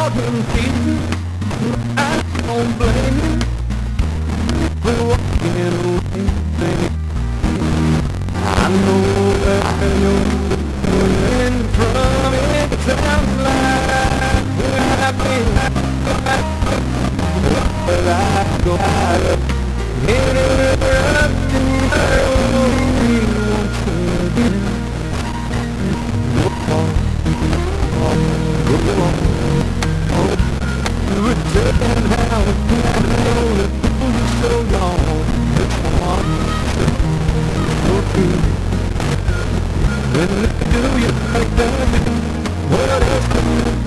and pieces. I don't blame you for walking away, baby. I know that you're running from it. Sounds like I've been but I go out of interrupting you once again. Go on, return how it's been rolling for so long. Come on, okay. When they do you like that, what else can you do?